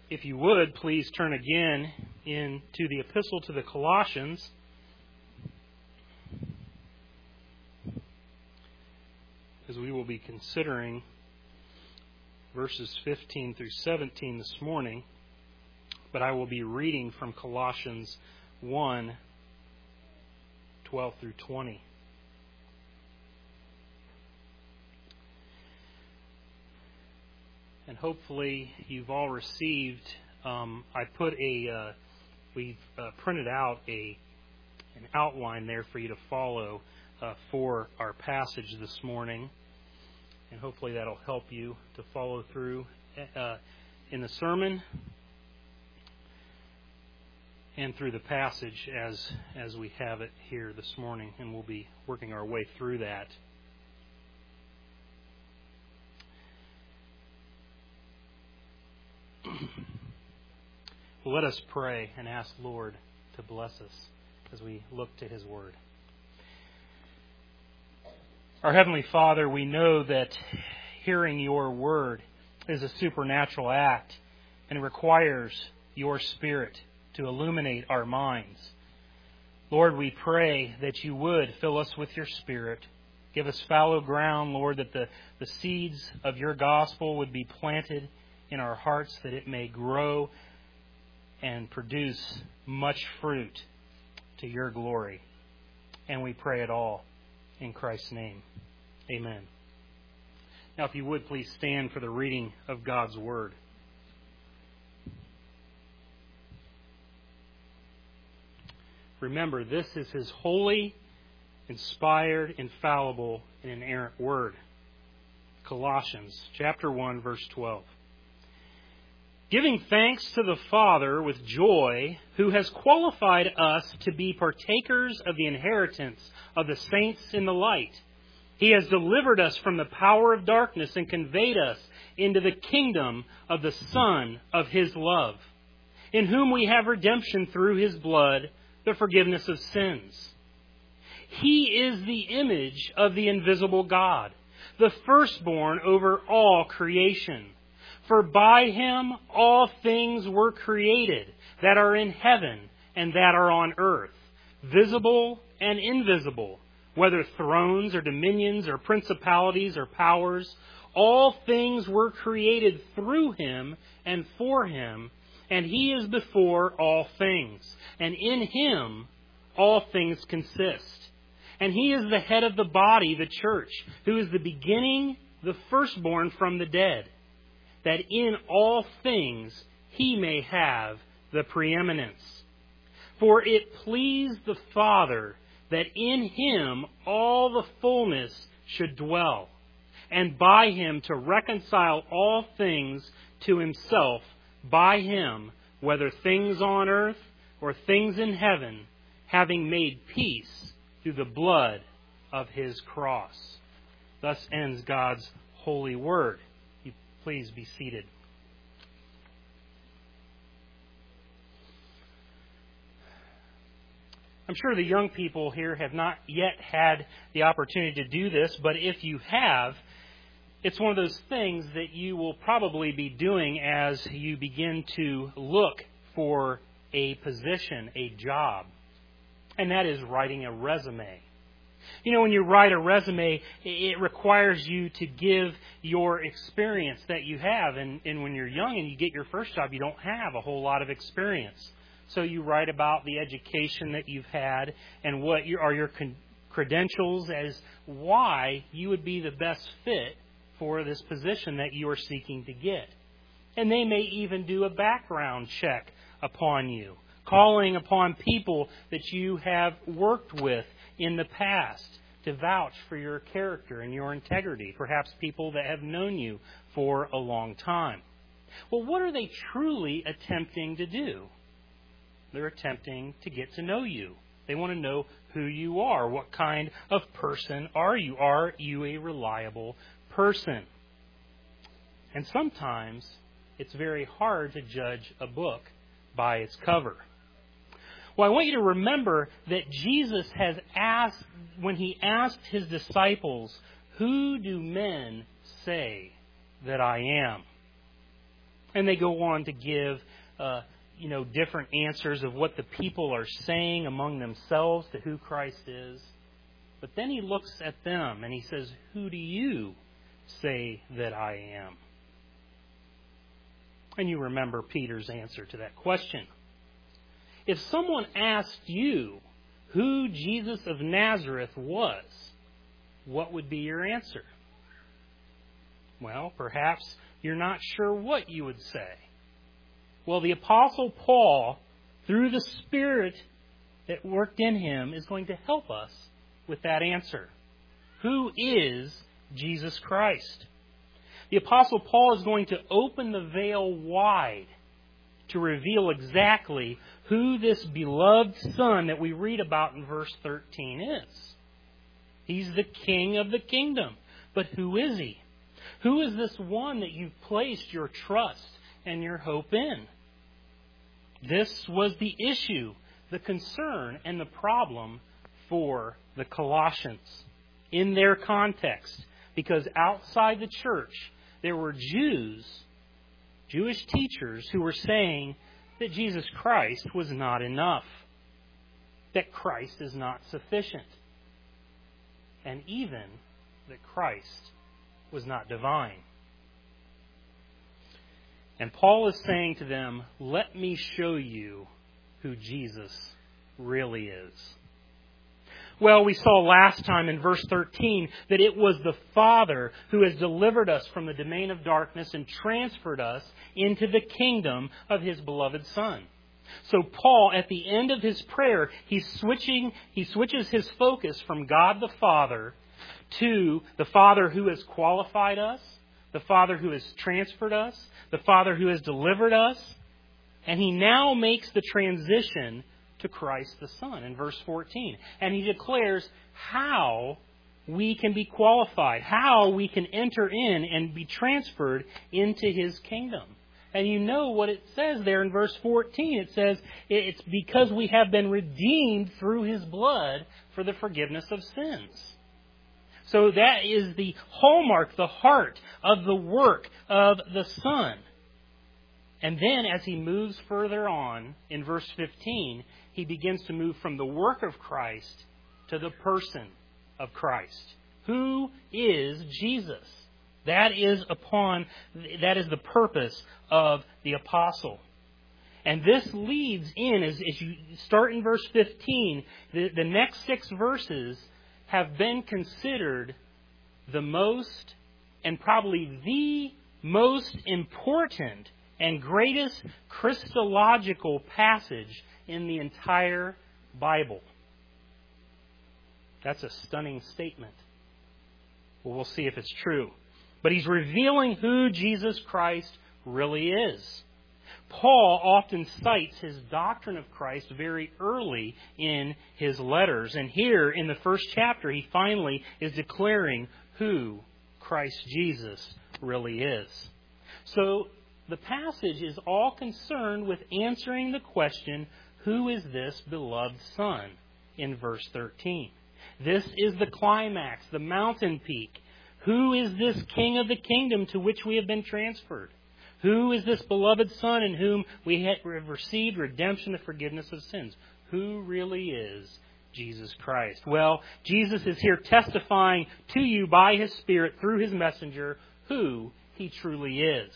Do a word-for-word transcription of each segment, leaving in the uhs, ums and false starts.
If you would, please turn again into the Epistle to the Colossians. As we will be considering verses fifteen through seventeen this morning. But I will be reading from Colossians one, twelve through twenty. And hopefully you've all received, um, I put a, uh, we've uh, printed out a an outline there for you to follow uh, for our passage this morning. And hopefully that'll help you to follow through uh, in the sermon and through the passage as, as we have it here this morning. And we'll be working our way through that. Well, let us pray and ask Lord to bless us as we look to His Word. Our Heavenly Father, we know that hearing Your Word is a supernatural act and requires Your Spirit to illuminate our minds. Lord, we pray that You would fill us with Your Spirit. Give us fallow ground, Lord, that the, the seeds of Your gospel would be planted in our hearts, that it may grow and produce much fruit to Your glory. And we pray it all in Christ's name. Amen. Now, if you would, please stand for the reading of God's Word. Remember, this is His holy, inspired, infallible, and inerrant Word. Colossians chapter one, verse twelve. Giving thanks to the Father with joy, who has qualified us to be partakers of the inheritance of the saints in the light. He has delivered us from the power of darkness and conveyed us into the kingdom of the Son of His love, in whom we have redemption through His blood, the forgiveness of sins. He is the image of the invisible God, the firstborn over all creation. For by Him all things were created that are in heaven and that are on earth, visible and invisible, whether thrones or dominions or principalities or powers. All things were created through Him and for Him, and He is before all things. And in Him all things consist. And He is the head of the body, the church, who is the beginning, the firstborn from the dead, that in all things He may have the preeminence. For it pleased the Father that in Him all the fullness should dwell, and by Him to reconcile all things to Himself, by Him, whether things on earth or things in heaven, having made peace through the blood of His cross. Thus ends God's holy word. Please be seated. I'm sure the young people here have not yet had the opportunity to do this, but if you have, it's one of those things that you will probably be doing as you begin to look for a position, a job, and that is writing a resume. You know, when you write a resume, it requires you to give your experience that you have. And, and when you're young and you get your first job, you don't have a whole lot of experience. So you write about the education that you've had and what are your con- credentials as why you would be the best fit for this position that you are seeking to get. And they may even do a background check upon you, calling upon people that you have worked with in the past to vouch for your character and your integrity, perhaps people that have known you for a long time. Well, what are they truly attempting to do? They're attempting to get to know you. They want to know who you are. What kind of person are you? Are you a reliable person? And sometimes it's very hard to judge a book by its cover. Well, I want you to remember that Jesus has asked, when He asked His disciples, "Who do men say that I am?" And they go on to give, uh, you know, different answers of what the people are saying among themselves to who Christ is. But then he looks at them and he says, "Who do you say that I am?" And you remember Peter's answer to that question. If someone asked you who Jesus of Nazareth was, what would be your answer? Well, perhaps you're not sure what you would say. Well, the Apostle Paul, through the Spirit that worked in him, is going to help us with that answer. Who is Jesus Christ? The Apostle Paul is going to open the veil wide to reveal exactly who this beloved Son that we read about in verse thirteen is. He's the King of the kingdom. But who is He? Who is this one that you've placed your trust and your hope in? This was the issue, the concern, and the problem for the Colossians in their context. Because outside the church, there were Jews, Jewish teachers, who were saying that Jesus Christ was not enough, that Christ is not sufficient, and even that Christ was not divine. And Paul is saying to them, let me show you who Jesus really is. Well, we saw last time in verse thirteen that it was the Father who has delivered us from the domain of darkness and transferred us into the kingdom of His beloved Son. So Paul, at the end of his prayer, he's switching, he switches his focus from God the Father to the Father who has qualified us, the Father who has transferred us, the Father who has delivered us, and he now makes the transition to Christ the Son in verse fourteen. And he declares how we can be qualified, how we can enter in and be transferred into His kingdom. And you know what it says there in verse fourteen. It says it's because we have been redeemed through His blood for the forgiveness of sins. So that is the hallmark, the heart of the work of the Son. And then as he moves further on in verse fifteen, he begins to move from the work of Christ to the person of Christ. Who is Jesus? That is upon that is the purpose of the apostle. And this leads in, as, as you start in verse fifteen, the, the next six verses have been considered the most and probably the most important and greatest Christological passage in the entire Bible. That's a stunning statement. Well, we'll see if it's true. But he's revealing who Jesus Christ really is. Paul often cites his doctrine of Christ very early in his letters. And here in the first chapter, he finally is declaring who Christ Jesus really is. So the passage is all concerned with answering the question, who is this beloved Son, in verse thirteen. This is the climax, the mountain peak. Who is this King of the kingdom to which we have been transferred? Who is this beloved Son in whom we have received redemption, the forgiveness of sins? Who really is Jesus Christ? Well, Jesus is here testifying to you by His Spirit through His messenger who He truly is.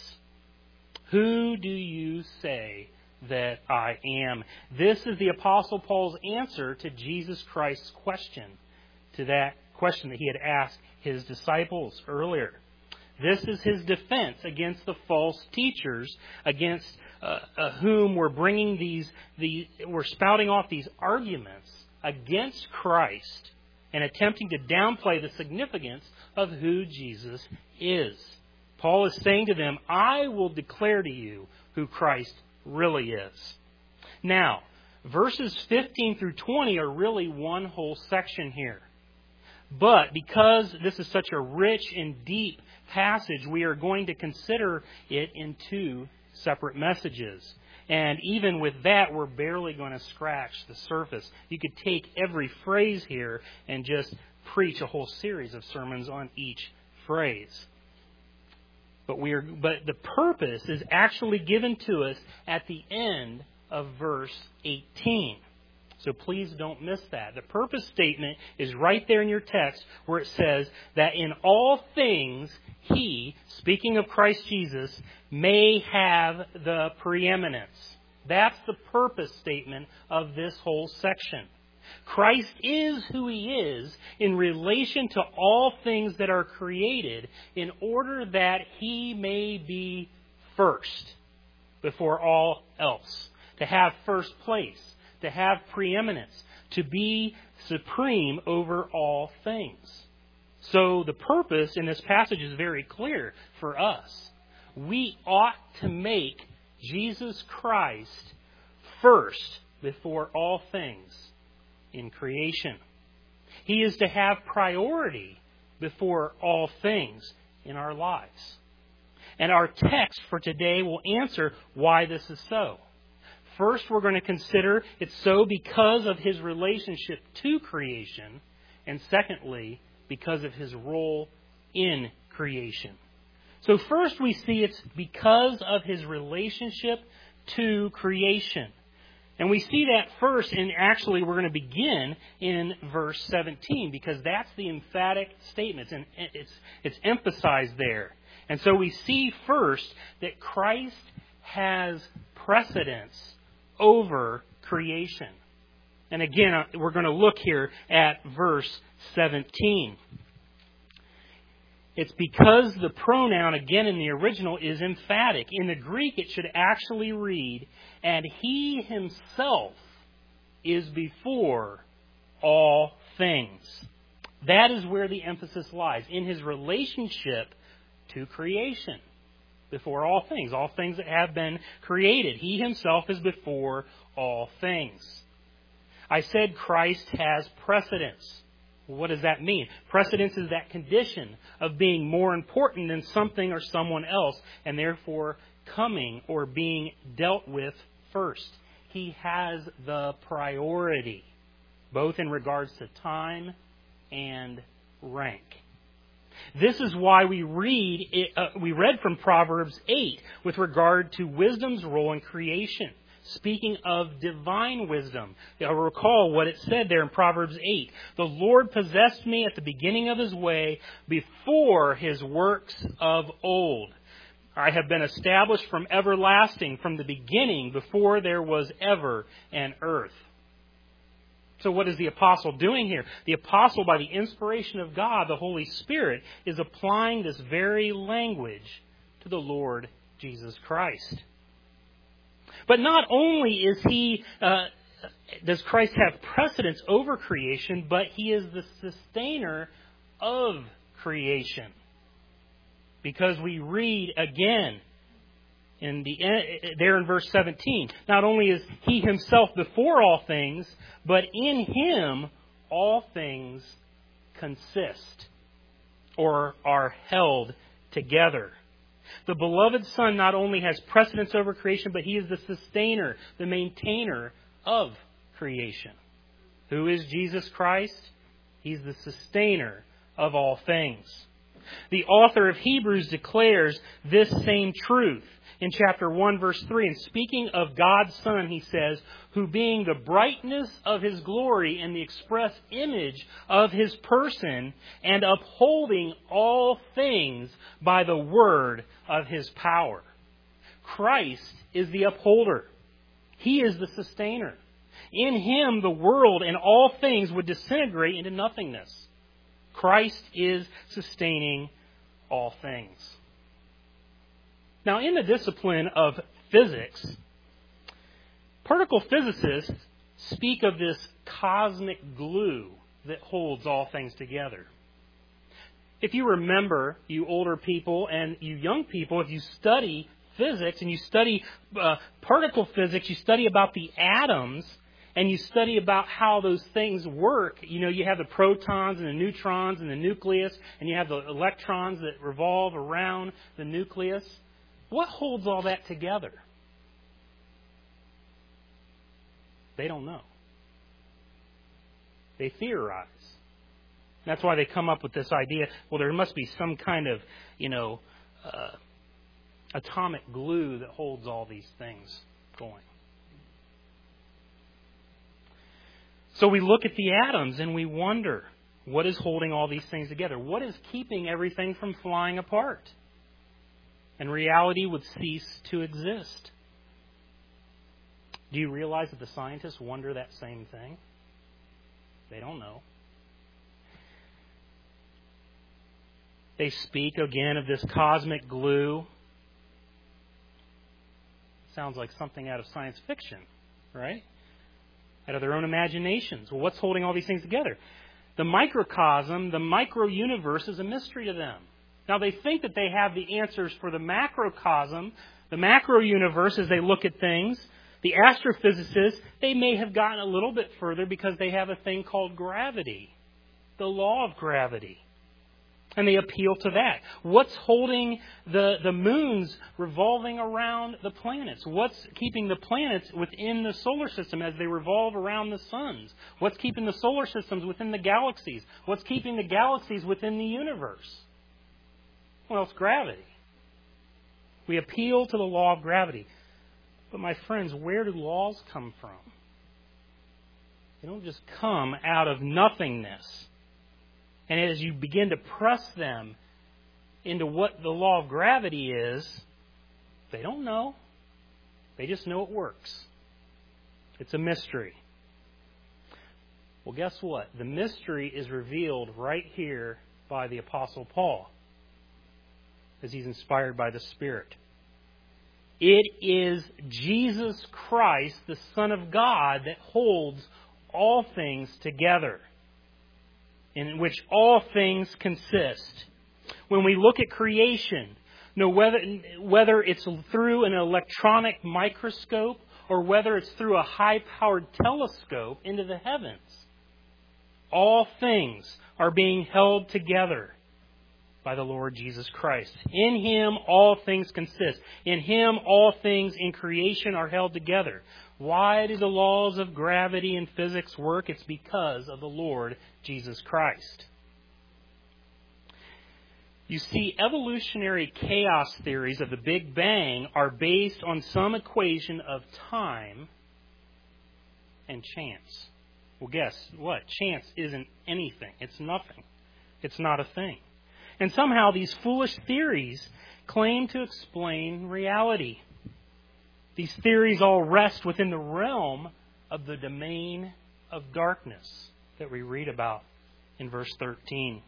Who do you say that I am? This is the Apostle Paul's answer to Jesus Christ's question, to that question that he had asked his disciples earlier. This is his defense against the false teachers, against uh, uh, whom we're bringing these, the, we're spouting off these arguments against Christ and attempting to downplay the significance of who Jesus is. Paul is saying to them, I will declare to you who Christ really is. Now, verses fifteen through twenty are really one whole section here. But because this is such a rich and deep passage, we are going to consider it in two separate messages. And even with that, we're barely going to scratch the surface. You could take every phrase here and just preach a whole series of sermons on each phrase. But we are, but the purpose is actually given to us at the end of verse eighteen. So please don't miss that. The purpose statement is right there in your text where it says that in all things He, speaking of Christ Jesus, may have the preeminence. That's the purpose statement of this whole section. Christ is who He is in relation to all things that are created in order that He may be first before all else. To have first place, to have preeminence, to be supreme over all things. So the purpose in this passage is very clear for us. We ought to make Jesus Christ first before all things in creation. He is to have priority before all things in our lives. And our text for today will answer why this is so. First, we're going to consider it's so because of His relationship to creation. And secondly, because of His role in creation. So first we see it's because of His relationship to creation. And we see that first, and actually we're going to begin in verse seventeen, because that's the emphatic statement, and it's, it's emphasized there. And so we see first that Christ has precedence over creation. And again, we're going to look here at verse seventeen. It's because the pronoun, again in the original, is emphatic. In the Greek, it should actually read, and He Himself is before all things. That is where the emphasis lies, in His relationship to creation. Before all things, all things that have been created. He Himself is before all things. I said Christ has precedence. What does that mean? Precedence is that condition of being more important than something or someone else, and therefore coming or being dealt with first. He has the priority, both in regards to time and rank. This is why we read uh, we read from Proverbs eight with regard to wisdom's role in creation. Speaking of divine wisdom, you'll recall what it said there in Proverbs eight. The Lord possessed me at the beginning of His way, before His works of old. I have been established from everlasting, from the beginning, before there was ever an earth. So what is the apostle doing here? The apostle, by the inspiration of God, the Holy Spirit, is applying this very language to the Lord Jesus Christ. But not only is he, uh, does Christ have precedence over creation, but He is the sustainer of creation. Because we read again in the there in verse seventeen, not only is He Himself before all things, but in Him all things consist or are held together. The beloved Son not only has precedence over creation, but He is the sustainer, the maintainer of creation. Who is Jesus Christ? He's the sustainer of all things. The author of Hebrews declares this same truth in chapter one, verse three. And speaking of God's Son, he says, who being the brightness of His glory and the express image of His person, and upholding all things by the word of His power. Christ is the upholder. He is the sustainer. In Him, the world and all things would disintegrate into nothingness. Christ is sustaining all things. Now, in the discipline of physics, particle physicists speak of this cosmic glue that holds all things together. If you remember, you older people and you young people, if you study physics and you study uh, particle physics, you study about the atoms, and you study about how those things work. You know, you have the protons and the neutrons and the nucleus, and you have the electrons that revolve around the nucleus. What holds all that together? They don't know. They theorize. That's why they come up with this idea, well, there must be some kind of, you know, uh, atomic glue that holds all these things going. So we look at the atoms and we wonder, what is holding all these things together? What is keeping everything from flying apart? And reality would cease to exist. Do you realize that the scientists wonder that same thing? They don't know. They speak again of this cosmic glue. Sounds like something out of science fiction, right? Out of their own imaginations. Well, what's holding all these things together? The microcosm, the micro-universe is a mystery to them. Now, they think that they have the answers for the macrocosm, the macro-universe, as they look at things. The astrophysicists, they may have gotten a little bit further because they have a thing called gravity, the law of gravity. And they appeal to that. What's holding the, the moons revolving around the planets? What's keeping the planets within the solar system as they revolve around the suns? What's keeping the solar systems within the galaxies? What's keeping the galaxies within the universe? Well, it's gravity. We appeal to the law of gravity. But my friends, where do laws come from? They don't just come out of nothingness. And as you begin to press them into what the law of gravity is, they don't know. They just know it works. It's a mystery. Well, guess what? The mystery is revealed right here by the Apostle Paul, as he's inspired by the Spirit. It is Jesus Christ, the Son of God, that holds all things together, in which all things consist. When we look at creation, no, whether, whether it's through an electronic microscope or whether it's through a high-powered telescope into the heavens, all things are being held together by the Lord Jesus Christ. In Him all things consist. In Him all things in creation are held together. Why do the laws of gravity and physics work? It's because of the Lord Jesus Christ. You see, evolutionary chaos theories of the Big Bang are based on some equation of time and chance. Well, guess what? Chance isn't anything. It's nothing. It's not a thing. And somehow these foolish theories claim to explain reality. These theories all rest within the realm of the domain of darkness that we read about in verse thirteen.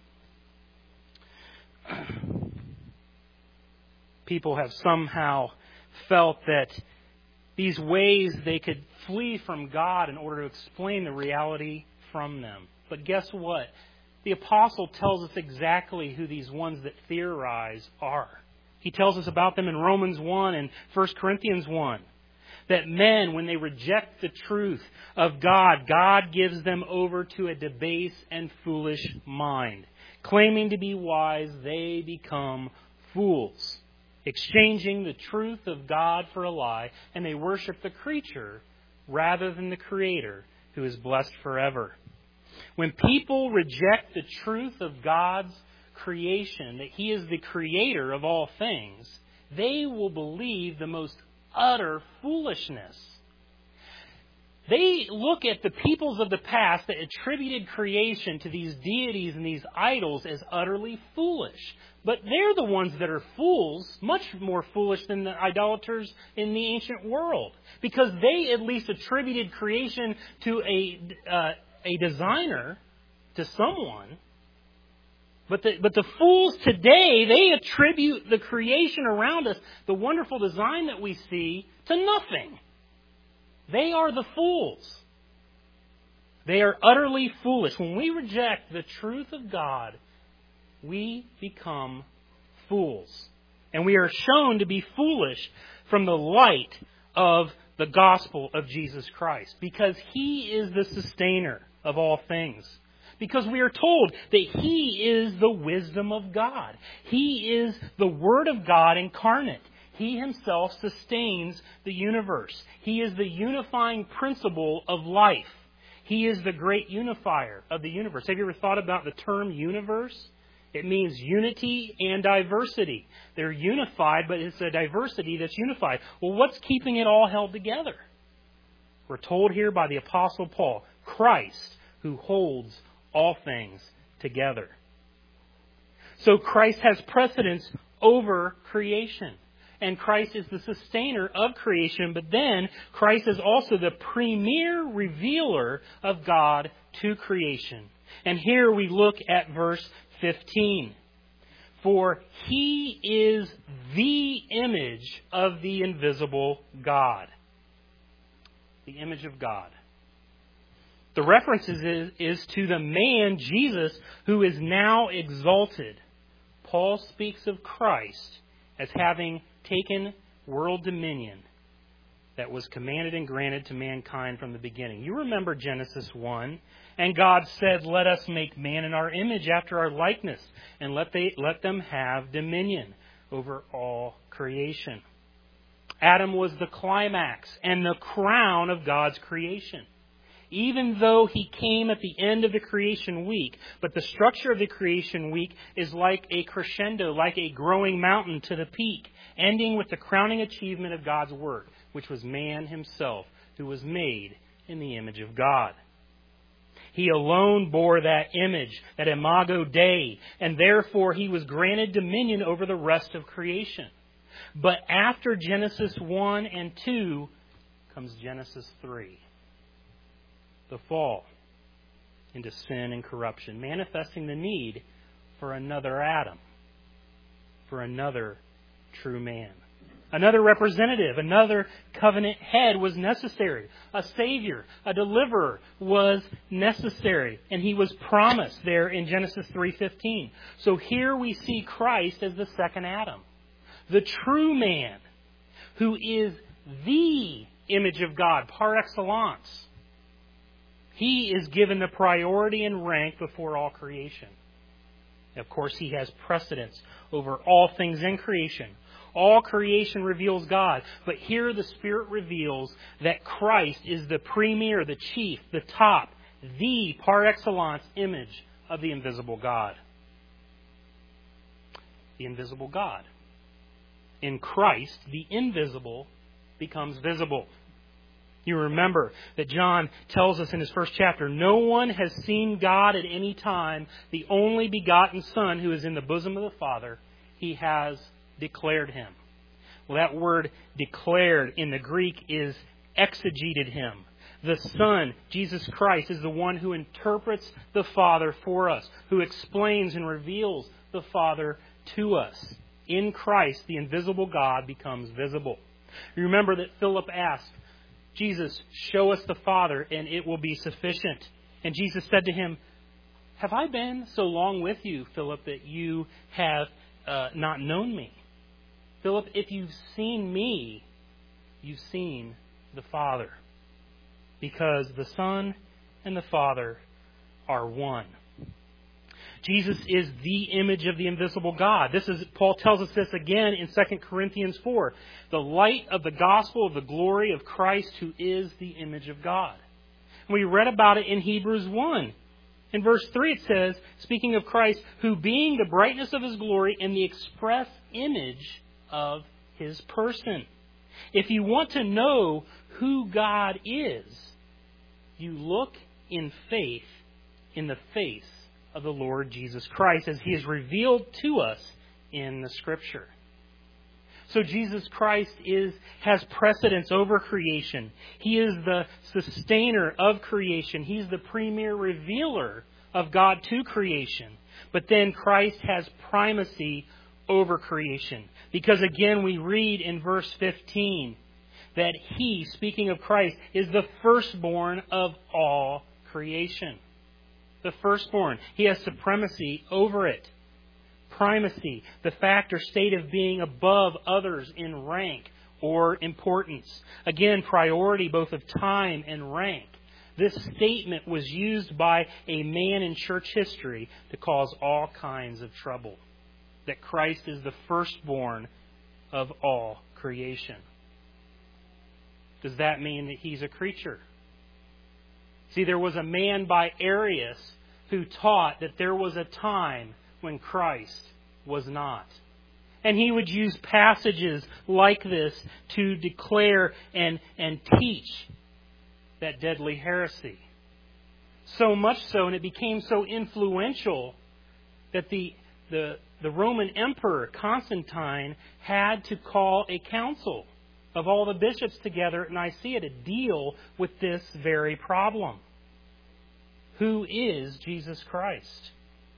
People have somehow felt that these ways they could flee from God in order to explain the reality from them. But guess what? The apostle tells us exactly who these ones that theorize are. He tells us about them in Romans one and First Corinthians one. That men, when they reject the truth of God, God gives them over to a debased and foolish mind. Claiming to be wise, they become fools. Exchanging the truth of God for a lie, and they worship the creature rather than the Creator, who is blessed forever. When people reject the truth of God's creation, that He is the Creator of all things, they will believe the most utter foolishness. They look at the peoples of the past that attributed creation to these deities and these idols as utterly foolish. But they're the ones that are fools, much more foolish than the idolaters in the ancient world. Because they at least attributed creation to a, uh, a designer, to someone. But the, but the fools today, they attribute the creation around us, the wonderful design that we see, to nothing. They are the fools. They are utterly foolish. When we reject the truth of God, we become fools. And we are shown to be foolish from the light of the gospel of Jesus Christ. Because He is the sustainer of all things. Because we are told that He is the wisdom of God. He is the Word of God incarnate. He Himself sustains the universe. He is the unifying principle of life. He is the great unifier of the universe. Have you ever thought about the term universe? It means unity and diversity. They're unified, but it's a diversity that's unified. Well, what's keeping it all held together? We're told here by the Apostle Paul, Christ, who holds all things together. So Christ has precedence over creation. And Christ is the sustainer of creation, but then Christ is also the premier revealer of God to creation. And here we look at verse fifteen. For He is the image of the invisible God. The image of God. The reference is, is to the man, Jesus, who is now exalted. Paul speaks of Christ as having taken world dominion that was commanded and granted to mankind from the beginning. You remember Genesis one. And God said, let us make man in our image after our likeness, and let they let them have dominion over all creation. Adam was the climax and the crown of God's creation. Even though he came at the end of the creation week, but the structure of the creation week is like a crescendo, like a growing mountain to the peak, ending with the crowning achievement of God's work, which was man himself, who was made in the image of God. He alone bore that image, that imago Dei, and therefore he was granted dominion over the rest of creation. But after Genesis one and two comes Genesis three. The fall into sin and corruption, manifesting the need for another Adam, for another true man. Another representative, another covenant head was necessary. A Savior, a deliverer was necessary. And He was promised there in Genesis three fifteen. So here we see Christ as the second Adam. The true man who is the image of God par excellence. He is given the priority and rank before all creation. Of course, He has precedence over all things in creation. All creation reveals God. But here the Spirit reveals that Christ is the premier, the chief, the top, the par excellence image of the invisible God. The invisible God. In Christ, the invisible becomes visible. You remember that John tells us in his first chapter, no one has seen God at any time. The only begotten Son who is in the bosom of the Father, He has declared Him. Well, that word declared in the Greek is exegeted Him. The Son, Jesus Christ, is the one who interprets the Father for us, who explains and reveals the Father to us. In Christ, the invisible God becomes visible. You remember that Philip asked, Jesus, show us the Father, and it will be sufficient. And Jesus said to him, have I been so long with you, Philip, that you have uh, not known me? Philip, if you've seen me, you've seen the Father. Because the Son and the Father are one. Jesus is the image of the invisible God. This is Paul tells us this again in Second Corinthians four. The light of the gospel of the glory of Christ, who is the image of God. We read about it in Hebrews one. In verse three it says, speaking of Christ, who being the brightness of His glory and the express image of His person. If you want to know who God is, you look in faith in the face of the Lord Jesus Christ as He is revealed to us in the Scripture. So Jesus Christ is has precedence over creation. He is the sustainer of creation. He's the premier revealer of God to creation. But then Christ has primacy over creation. Because again we read in verse fifteen that He, speaking of Christ, is the firstborn of all creation. The firstborn. He has supremacy over it. Primacy, the fact or state of being above others in rank or importance. Again, priority both of time and rank. This statement was used by a man in church history to cause all kinds of trouble. That Christ is the firstborn of all creation. Does that mean that He's a creature? See, there was a man by Arius who taught that there was a time when Christ was not. And he would use passages like this to declare and, and teach that deadly heresy. So much so, and it became so influential that the, the, the Roman Emperor, Constantine, had to call a council of all the bishops together at Nicaea to deal with this very problem. Who is Jesus Christ?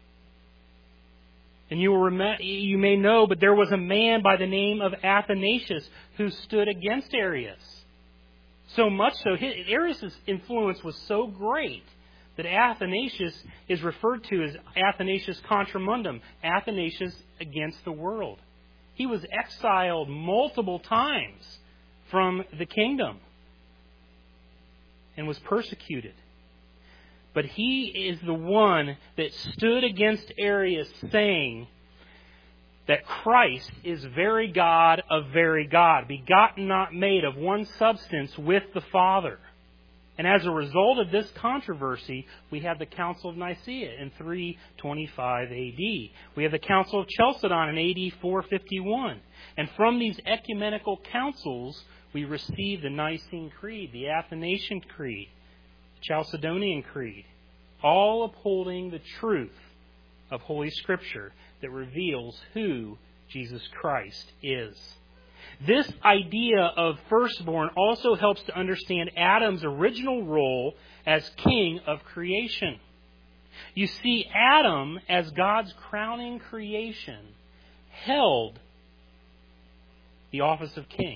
And you will rem- you may know, but there was a man by the name of Athanasius who stood against Arius. So much so, Arius' influence was so great that Athanasius is referred to as Athanasius Contra Mundum, Athanasius against the world. He was exiled multiple times from the kingdom and was persecuted. But he is the one that stood against Arius, saying that Christ is very God of very God, begotten, not made, of one substance with the Father. And as a result of this controversy, we have the Council of Nicaea in three twenty-five A D. We have the Council of Chalcedon in A D four fifty-one. And from these ecumenical councils, we receive the Nicene Creed, the Athanasian Creed, Chalcedonian Creed, all upholding the truth of Holy Scripture that reveals who Jesus Christ is. This idea of firstborn also helps to understand Adam's original role as king of creation. You see, Adam, as God's crowning creation, held the office of king.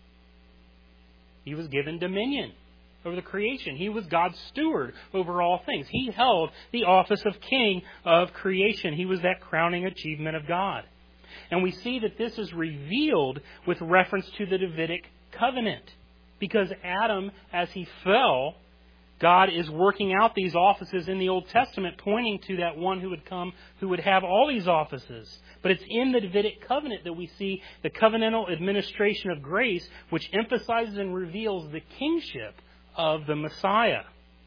He was given dominion over the creation. He was God's steward over all things. He held the office of king of creation. He was that crowning achievement of God. And we see that this is revealed with reference to the Davidic covenant. Because Adam, as he fell, God is working out these offices in the Old Testament, pointing to that one who would come, who would have all these offices. But it's in the Davidic covenant that we see the covenantal administration of grace, which emphasizes and reveals the kingship of the Messiah,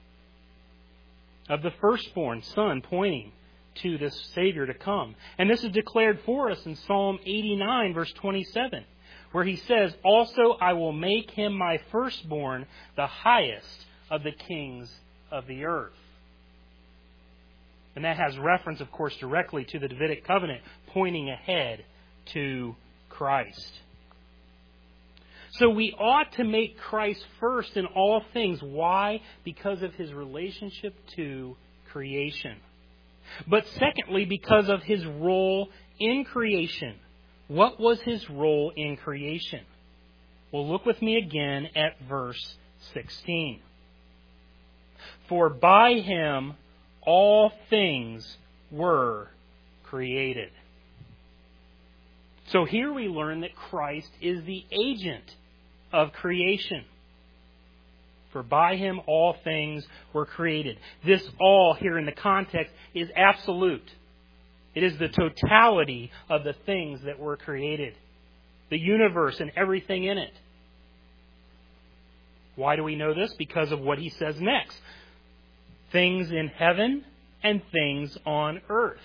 of the firstborn son, pointing to this Savior to come. And this is declared for us in Psalm eighty-nine, verse twenty-seven, where he says, "Also I will make him my firstborn, the highest of the kings of the earth." And that has reference, of course, directly to the Davidic covenant, pointing ahead to Christ. So we ought to make Christ first in all things. Why? Because of his relationship to creation. But secondly, because of his role in creation. What was his role in creation? Well, look with me again at verse sixteen. "For by him all things were created." So here we learn that Christ is the agent of creation. For by him all things were created. This all here in the context is absolute. It is the totality of the things that were created. The universe and everything in it. Why do we know this? Because of what he says next. Things in heaven and things on earth.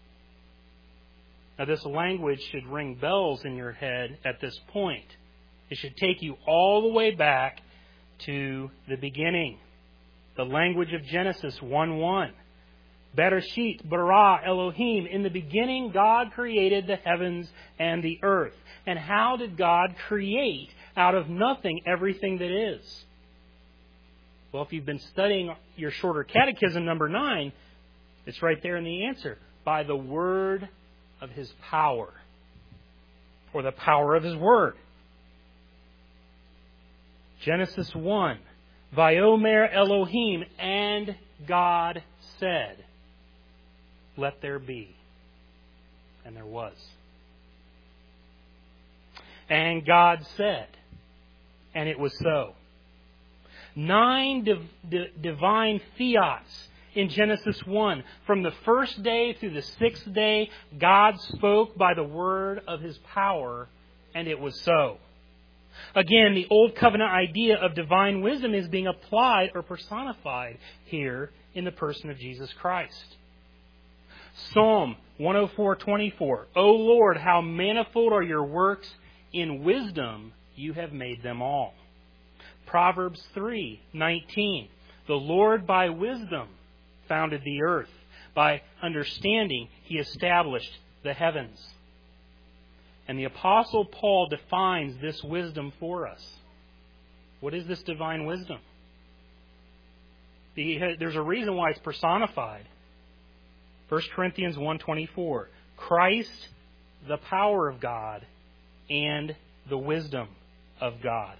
Now this language should ring bells in your head at this point. It should take you all the way back to the beginning. The language of Genesis one one. Bereshit bara Elohim. In the beginning, God created the heavens and the earth. And how did God create out of nothing everything that is? Well, if you've been studying your shorter catechism, number nine, it's right there in the answer. By the word of his power. Or the power of his word. Genesis one. Vayomer Elohim, and God said, let there be. And there was. And God said, and it was so. Nine div- di- divine fiats in Genesis one. From the first day through the sixth day, God spoke by the word of his power, and it was so. Again, the Old Covenant idea of divine wisdom is being applied or personified here in the person of Jesus Christ. Psalm one oh four twenty-four. O Lord, how manifold are your works. In wisdom you have made them all. Proverbs three nineteen. The Lord by wisdom founded the earth. By understanding he established the heavens. And the Apostle Paul defines this wisdom for us. What is this divine wisdom? There's a reason why it's personified. First Corinthians one twenty-four. Christ, the power of God, and the wisdom of God.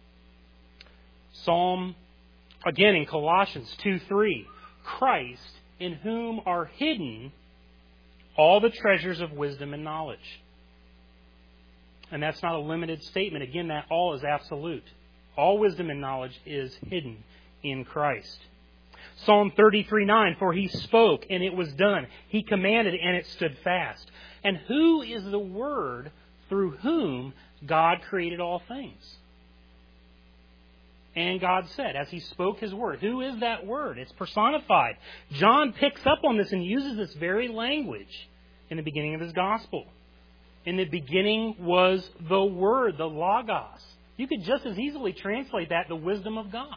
Psalm, again in Colossians two three. Christ, in whom are hidden all the treasures of wisdom and knowledge. And that's not a limited statement. Again, that all is absolute. All wisdom and knowledge is hidden in Christ. Psalm thirty-three nine, for he spoke and it was done. He commanded and it stood fast. And who is the Word through whom God created all things? And God said, as he spoke his word. Who is that word? It's personified. John picks up on this and uses this very language in the beginning of his gospel. In the beginning was the Word, the Logos. You could just as easily translate that, the wisdom of God.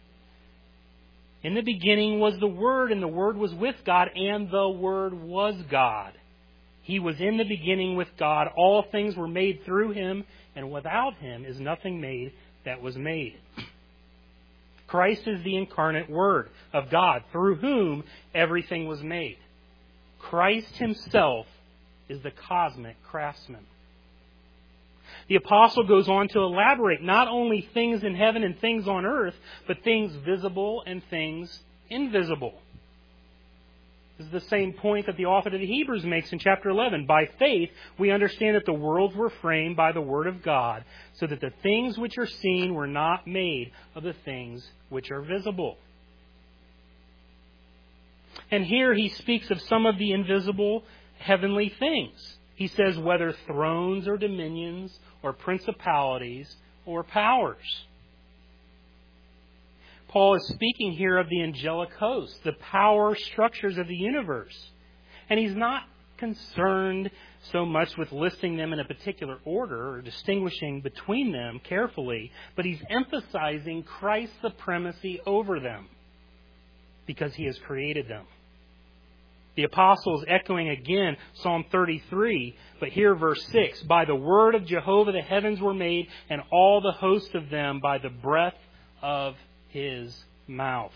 In the beginning was the Word, and the Word was with God, and the Word was God. He was in the beginning with God. All things were made through him, and without him is nothing made that was made. Christ is the incarnate Word of God, through whom everything was made. Christ himself is the cosmic craftsman. The apostle goes on to elaborate not only things in heaven and things on earth, but things visible and things invisible. This is the same point that the author of the Hebrews makes in chapter eleven. By faith, we understand that the worlds were framed by the Word of God, so that the things which are seen were not made of the things which are visible. And here he speaks of some of the invisible heavenly things. He says whether thrones or dominions or principalities or powers. Paul is speaking here of the angelic host, the power structures of the universe. And he's not concerned so much with listing them in a particular order or distinguishing between them carefully, but he's emphasizing Christ's supremacy over them because he has created them. The apostle is echoing again Psalm thirty-three, but here verse six. By the word of Jehovah the heavens were made, and all the host of them by the breath of his mouth.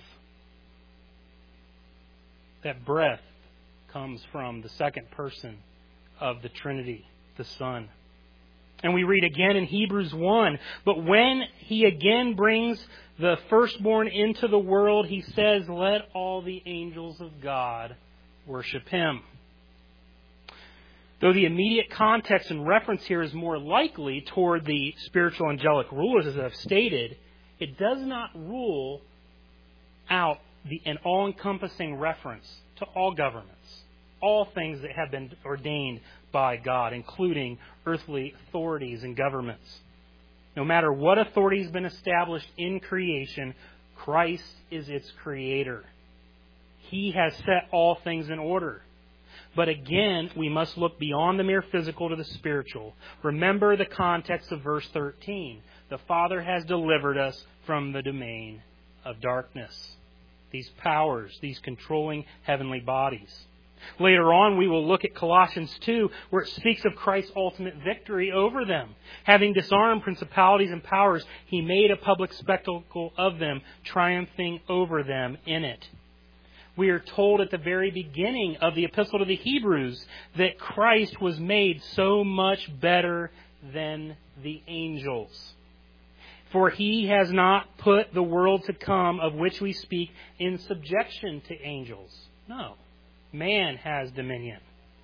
That breath comes from the second person of the Trinity, the Son. And we read again in Hebrews one, but when he again brings the firstborn into the world, he says, let all the angels of God worship him. Though the immediate context and reference here is more likely toward the spiritual angelic rulers, as I've stated, it does not rule out the, an all-encompassing reference to all governments, all things that have been ordained by God, including earthly authorities and governments. No matter what authority has been established in creation, Christ is its creator. He has set all things in order. But again, we must look beyond the mere physical to the spiritual. Remember the context of verse thirteen. The Father has delivered us from the domain of darkness. These powers, these controlling heavenly bodies. Later on, we will look at Colossians two, where it speaks of Christ's ultimate victory over them. Having disarmed principalities and powers, he made a public spectacle of them, triumphing over them in it. We are told at the very beginning of the Epistle to the Hebrews that Christ was made so much better than the angels. For he has not put the world to come of which we speak in subjection to angels. No. Man has dominion.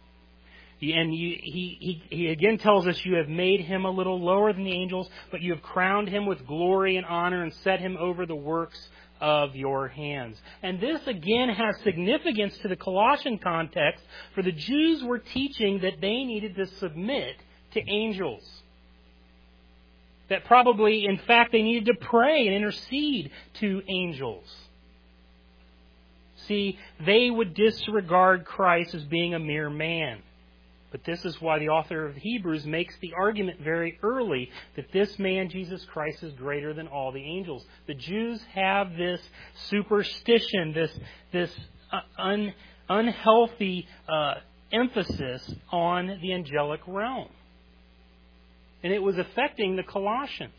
And you, he, he, he again tells us, you have made him a little lower than the angels, but you have crowned him with glory and honor and set him over the works of your hands. And this again has significance to the Colossian context, for the Jews were teaching that they needed to submit to angels. That probably, in fact, they needed to pray and intercede to angels. See, they would disregard Christ as being a mere man. But this is why the author of Hebrews makes the argument very early that this man, Jesus Christ, is greater than all the angels. The Jews have this superstition, this this uh, un, unhealthy uh, emphasis on the angelic realm. And it was affecting the Colossians.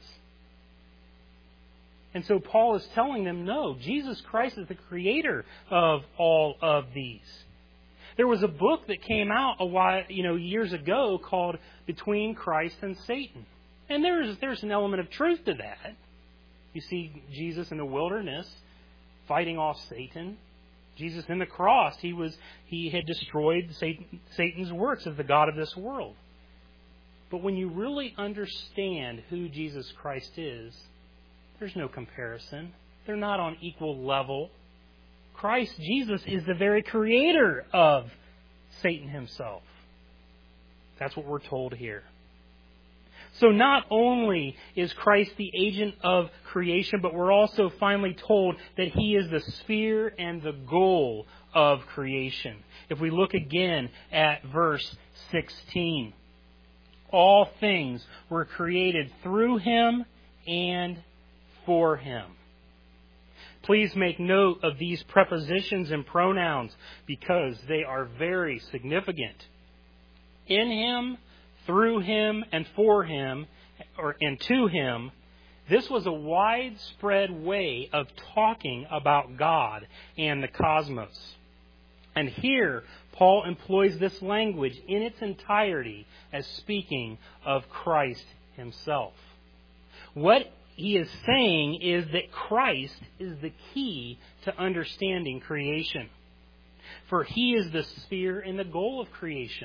And so Paul is telling them, no, Jesus Christ is the creator of all of these. There was a book that came out a while, you know, years ago called Between Christ and Satan. And there's there's an element of truth to that. You see Jesus in the wilderness fighting off Satan. Jesus in the cross, he was he had destroyed Satan, Satan's works as the god of this world. But when you really understand who Jesus Christ is, there's no comparison. They're not on equal level. Christ Jesus is the very creator of Satan himself. That's what we're told here. So not only is Christ the agent of creation, but we're also finally told that He is the sphere and the goal of creation. If we look again at verse sixteen, all things were created through Him and for Him. Please make note of these prepositions and pronouns because they are very significant. In Him, through Him, and for Him, or and to Him, this was a widespread way of talking about God and the cosmos. And here, Paul employs this language in its entirety as speaking of Christ Himself. What he is saying is that Christ is the key to understanding creation. For He is the sphere and the goal of creation.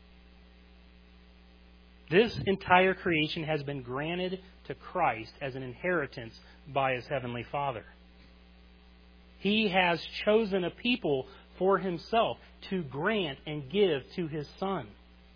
This entire creation has been granted to Christ as an inheritance by His Heavenly Father. He has chosen a people for Himself to grant and give to His Son.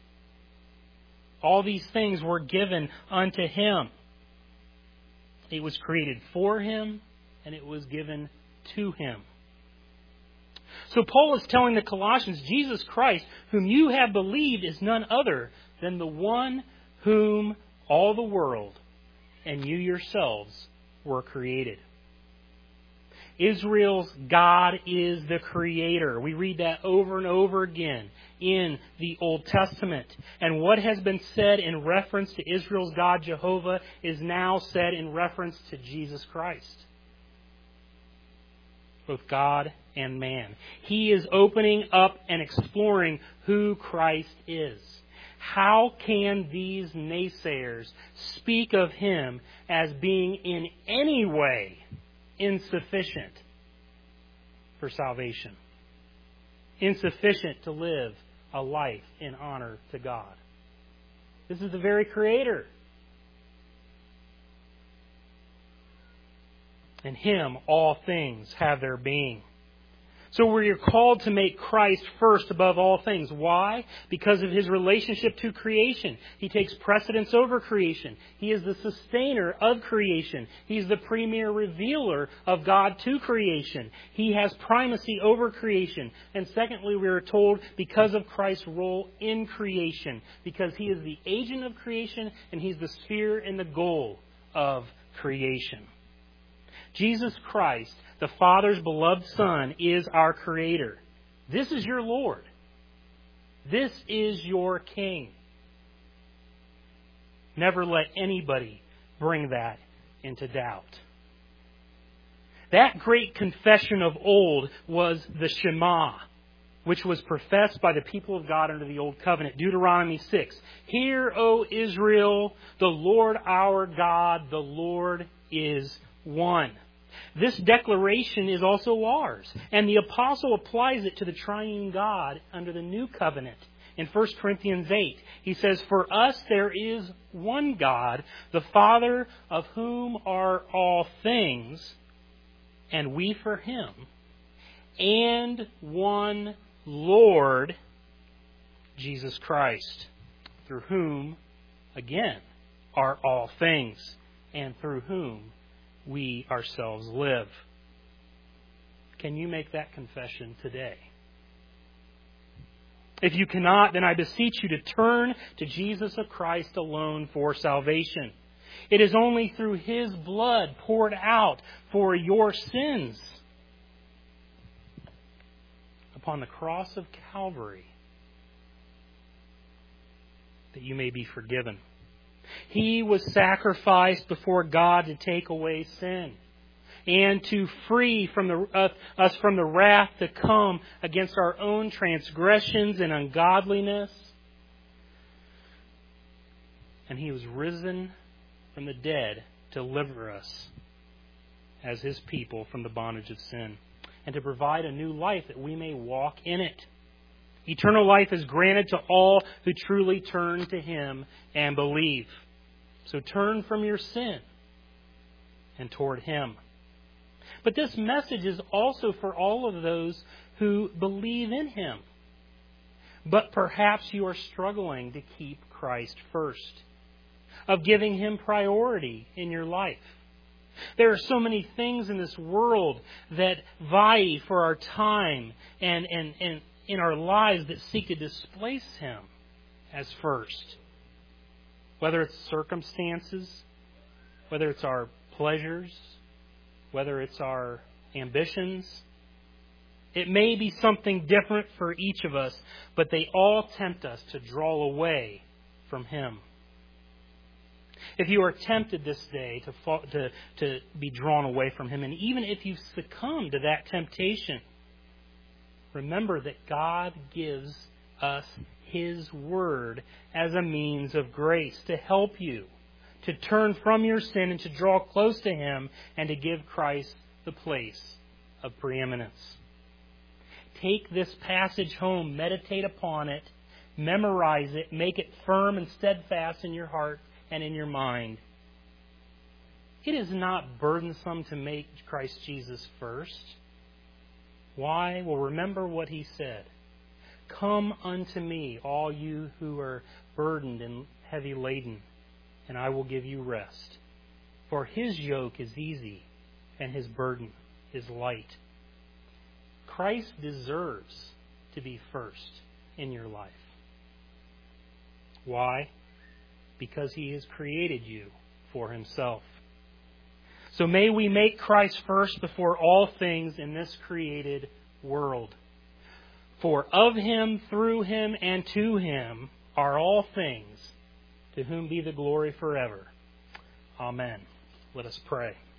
All these things were given unto Him. It was created for Him, and it was given to Him. So Paul is telling the Colossians, Jesus Christ, whom you have believed, is none other than the one whom all the world and you yourselves were created. Israel's God is the Creator. We read that over and over again in the Old Testament. And what has been said in reference to Israel's God, Jehovah, is now said in reference to Jesus Christ. Both God and man. He is opening up and exploring who Christ is. How can these naysayers speak of Him as being in any way insufficient for salvation? Insufficient to live a life in honor to God. This is the very Creator. In Him all things have their being. So we are called to make Christ first above all things. Why? Because of His relationship to creation. He takes precedence over creation. He is the sustainer of creation. He's the premier revealer of God to creation. He has primacy over creation. And secondly, we are told because of Christ's role in creation. Because He is the agent of creation and He's the sphere and the goal of creation. Jesus Christ, the Father's beloved Son, is our Creator. This is your Lord. This is your King. Never let anybody bring that into doubt. That great confession of old was the Shema, which was professed by the people of God under the Old Covenant. Deuteronomy six. Hear, O Israel, the Lord our God, the Lord is one. This declaration is also ours. And the apostle applies it to the triune God under the new covenant. In First Corinthians eight, he says, For us there is one God, the Father, of whom are all things, and we for Him, and one Lord, Jesus Christ, through whom, again, are all things, and through whom we ourselves live. Can you make that confession today? If you cannot, then I beseech you to turn to Jesus of Christ alone for salvation. It is only through His blood poured out for your sins upon the cross of Calvary that you may be forgiven. He was sacrificed before God to take away sin and to free from the, uh, us from the wrath to come against our own transgressions and ungodliness. And He was risen from the dead to deliver us as His people from the bondage of sin and to provide a new life that we may walk in it. Eternal life is granted to all who truly turn to Him and believe. So turn from your sin and toward Him. But this message is also for all of those who believe in Him. But perhaps you are struggling to keep Christ first, of giving Him priority in your life. There are so many things in this world that vie for our time and, and, and in our lives that seek to displace Him as first. Whether it's circumstances, whether it's our pleasures, whether it's our ambitions. It may be something different for each of us, but they all tempt us to draw away from Him. If you are tempted this day to, fall, to, to be drawn away from Him, and even if you've succumbed to that temptation, remember that God gives us His Word as a means of grace to help you to turn from your sin and to draw close to Him and to give Christ the place of preeminence. Take this passage home, meditate upon it, memorize it, make it firm and steadfast in your heart and in your mind. It is not burdensome to make Christ Jesus first. Why? Well, remember what He said. Come unto me, all you who are burdened and heavy laden, and I will give you rest. For His yoke is easy, and His burden is light. Christ deserves to be first in your life. Why? Because He has created you for Himself. So may we make Christ first before all things in this created world. For of Him, through Him, and to Him are all things, to whom be the glory forever. Amen. Let us pray.